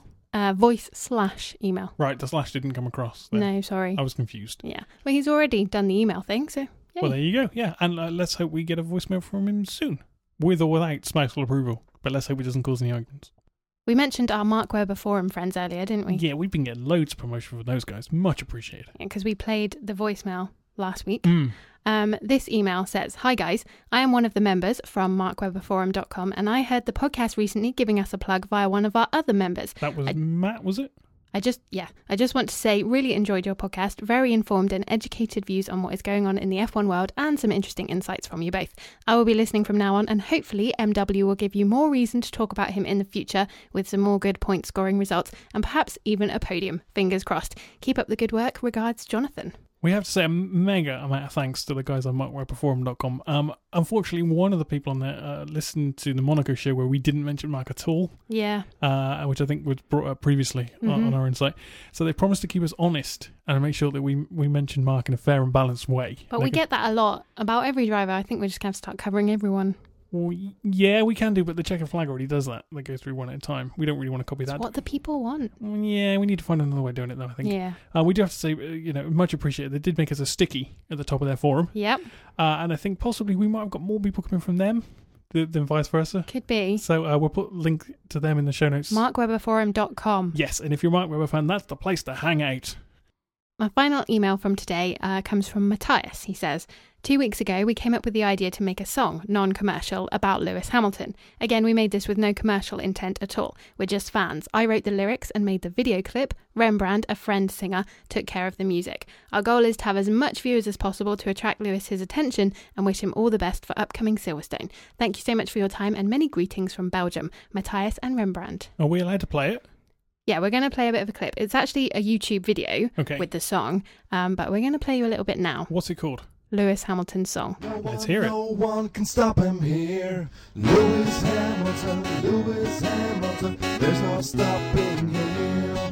Voice/email. Right, the slash didn't come across. Then. No, sorry. I was confused. Yeah. Well, he's already done the email thing, so... Yay. Well, there you go. Yeah, and let's hope we get a voicemail from him soon. With or without spousal approval. But let's hope it doesn't cause any arguments. We mentioned our Mark Webber Forum friends earlier, didn't we? Yeah, we've been getting loads of promotion from those guys. Much appreciated. Because we played the voicemail last week. Mm. This email says, Hi guys, I am one of the members from markwebberforum.com and I heard the podcast recently giving us a plug via one of our other members. That was Matt, was it? I just want to say, really enjoyed your podcast. Very informed and educated views on what is going on in the F1 world and some interesting insights from you both. I will be listening from now on and hopefully MW will give you more reason to talk about him in the future with some more good point scoring results and perhaps even a podium. Fingers crossed. Keep up the good work. Regards, Jonathan. We have to say a mega amount of thanks to the guys on markwebberforum.com. Unfortunately, one of the people on there listened to the Monaco show where we didn't mention Mark at all. Yeah. Which I think was brought up previously on our insight. So they promised to keep us honest and make sure that we mention Mark in a fair and balanced way. But we get that a lot about every driver. I think we're just going to start covering everyone. Well, yeah, we can do, but the checkered flag already does that. They go through one at a time. We don't really want to copy that. It's what the people want. Yeah, we need to find another way of doing it, though, I think. Yeah. We do have to say, much appreciated. They did make us a sticky at the top of their forum. Yep. And I think possibly we might have got more people coming from them than vice versa. Could be. So we'll put a link to them in the show notes. markwebberforum.com. Yes, and if you're a Mark Webber fan, that's the place to hang out. My final email from today comes from Matthias. He says, 2 weeks ago, we came up with the idea to make a song, non-commercial, about Lewis Hamilton. Again, we made this with no commercial intent at all. We're just fans. I wrote the lyrics and made the video clip. Rembrandt, a friend singer, took care of the music. Our goal is to have as much viewers as possible to attract Lewis his attention and wish him all the best for upcoming Silverstone. Thank you so much for your time and many greetings from Belgium. Matthias and Rembrandt. Are we allowed to play it? Yeah, we're going to play a bit of a clip. It's actually a YouTube video with the song, but we're going to play you a little bit now. What's it called? Lewis Hamilton's song. Let's hear it. No one can stop him here. Lewis Hamilton, Lewis Hamilton. There's no stopping him.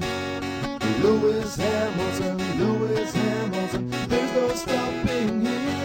Lewis Hamilton, Lewis Hamilton. There's no stopping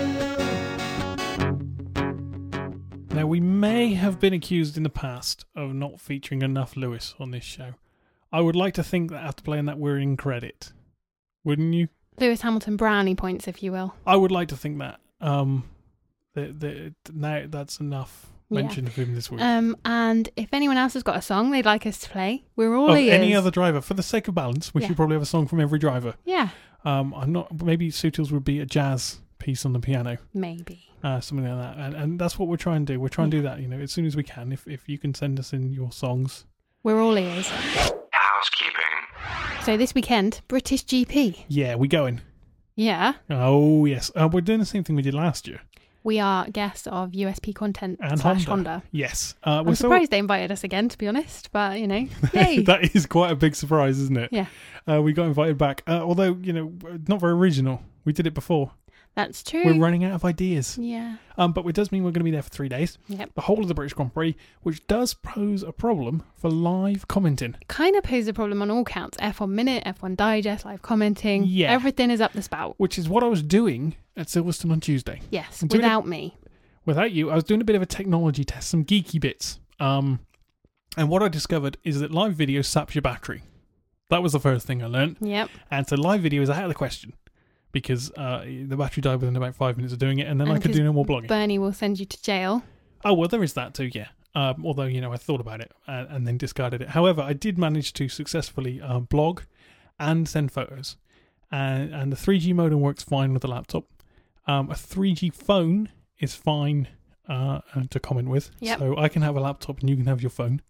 him. Now, we may have been accused in the past of not featuring enough Lewis on this show. I would like to think that after playing that, we're in credit. Wouldn't you? Lewis Hamilton brownie points, if you will. I would like to think that. Now that's enough mention of him this week. And if anyone else has got a song they'd like us to play, we're all ears. Any other driver, for the sake of balance, we should probably have a song from every driver. Yeah. I'm not. Maybe Sutils would be a jazz piece on the piano. Maybe. Something like that. And that's what we're trying to do. We're trying to do that, as soon as we can. If you can send us in your songs. We're all ears. Housekeeping. So this weekend, British GP. Yeah, we going. Yeah. Oh, yes. We're doing the same thing we did last year. We are guests of USP Content and / Honda. Yes. I'm surprised they invited us again, to be honest. But, yay. That is quite a big surprise, isn't it? Yeah. We got invited back. Although, not very original. We did it before. That's true. We're running out of ideas. Yeah. But it does mean we're going to be there for 3 days. Yep. The whole of the British Grand Prix, which does pose a problem for live commenting. Kind of pose a problem on all counts. F1 Minute, F1 Digest, live commenting. Yeah. Everything is up the spout. Which is what I was doing at Silverstone on Tuesday. Yes, I'm doing without me. Without you, I was doing a bit of a technology test, some geeky bits. And what I discovered is that live video saps your battery. That was the first thing I learned. Yep. And so live video is out of the question. Because the battery died within about 5 minutes of doing it, and then I could do no more blogging. Bernie will send you to jail. Oh, well, there is that too, yeah. Although, I thought about it and then discarded it. However, I did manage to successfully blog and send photos. And the 3G modem works fine with the laptop. A 3G phone is fine to comment with. Yep. So I can have a laptop and you can have your phone.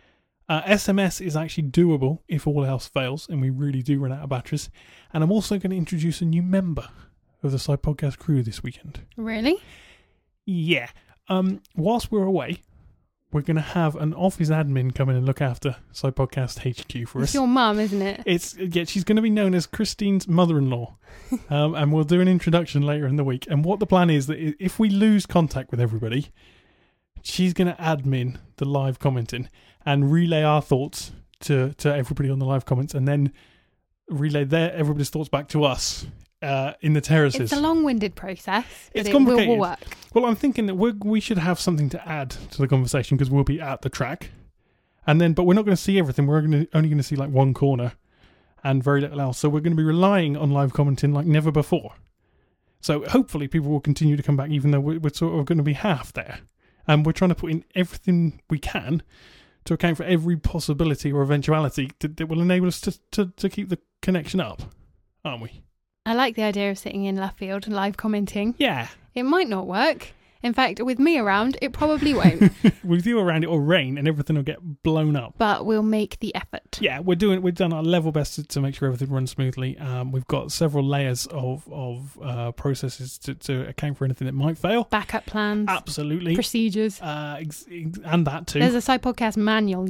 SMS is actually doable if all else fails and we really do run out of batteries. And I'm also going to introduce a new member of the Side Podcast crew this weekend. Really? Yeah. Whilst we're away, we're going to have an office admin come in and look after Side Podcast HQ for us. It's your mum, isn't it? She's going to be known as Christine's mother-in-law. And we'll do an introduction later in the week. And what the plan is that if we lose contact with everybody, she's going to admin the live commenting and relay our thoughts to everybody on the live comments, and then relay everybody's thoughts back to us in the terraces. It's a long-winded process, but It's it complicated. will work. Well, I'm thinking that we should have something to add to the conversation because we'll be at the track, but we're not going to see everything. We're only going to see like one corner and very little else. So we're going to be relying on live commenting like never before. So hopefully people will continue to come back, even though we're sort of going to be half there, and we're trying to put in everything we can to account for every possibility or eventuality that will enable us to keep the connection up, aren't we? I like the idea of sitting in Luffield and live commenting. Yeah. It might not work. In fact, with me around, it probably won't. With you around, it will rain and everything will get blown up. But we'll make the effort. Yeah, we've done our level best to make sure everything runs smoothly. We've got several layers of processes to account for anything that might fail. Backup plans. Absolutely. Procedures. And that too. There's a Side Podcast manual,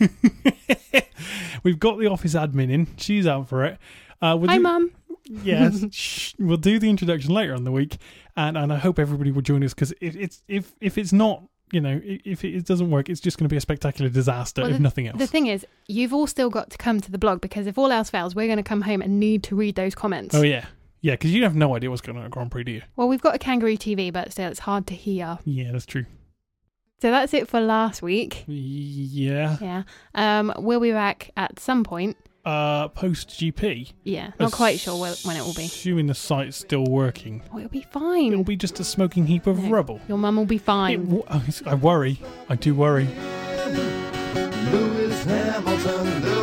We've got the office admin in. She's out for it. Hi, Mum. Yes, we'll do the introduction later on the week, and I hope everybody will join us because if it's not, if it doesn't work, it's just going to be a spectacular disaster if nothing else. The thing is, you've all still got to come to the blog because if all else fails, we're going to come home and need to read those comments. Oh yeah, because you have no idea what's going on at Grand Prix, do you? Well, we've got a Kangaroo TV, but still, it's hard to hear. Yeah, that's true. So that's it for last week. Yeah. Yeah. We'll be back at some point. Post GP. Yeah, not quite sure when it will be. Assuming the site's still working. Oh, it'll be fine. It'll be just a smoking heap of rubble. Your mum will be fine. I worry. I do worry. Lewis Hamilton,